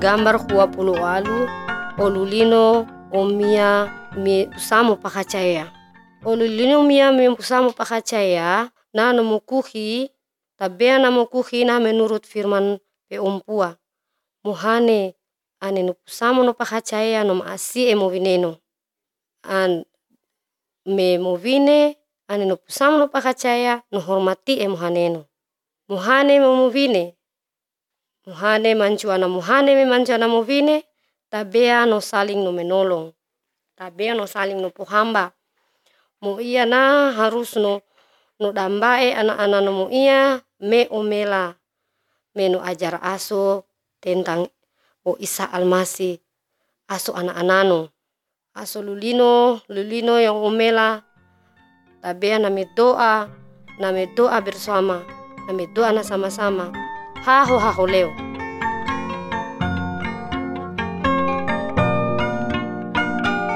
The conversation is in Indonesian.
gambar 20 alu olulino omia mi usamo pakacaya. Olulino mia mi usamo pakacaya na nomukuhi tabea na mukuhi na menurut firman Peumpua. Muhane ane no pusamo no pakacaya no maasi movineno. An me movine ane no pusamo no pakacaya no hormati muhaneno. Muhane movine. Muhane mancuana muhane me mancuana movine tabea no saling no menolong. Tabea no saling no pohamba. Mo iya na harus no dambae ana-ana no mo iya me omela. Me no ajar aso tentang o Isa Almasih. Aso ana-anano. Aso lulino yang omela. Tabea name doa bersama. Name doa na sama-sama. Haho leo.